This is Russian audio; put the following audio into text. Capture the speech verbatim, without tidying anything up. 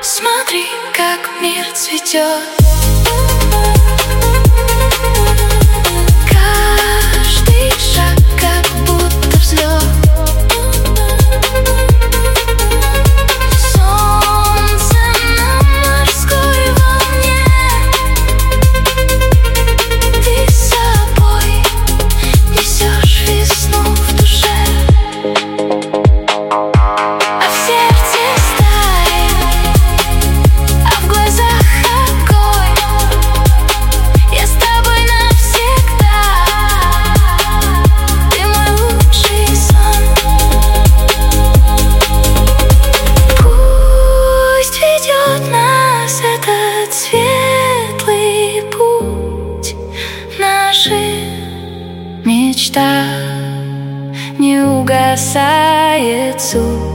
Смотри, как мир цветет. Каждый шаг как будто взлет. Солнце на морской волне. Ты с собой несешь весну в душе. А в сердце сталь, а в глазах огонь. Я с тобой навсегда. Ты мой лучший сон. Пусть ведет нас этот светлый путь. Наша мечта не угасает суть.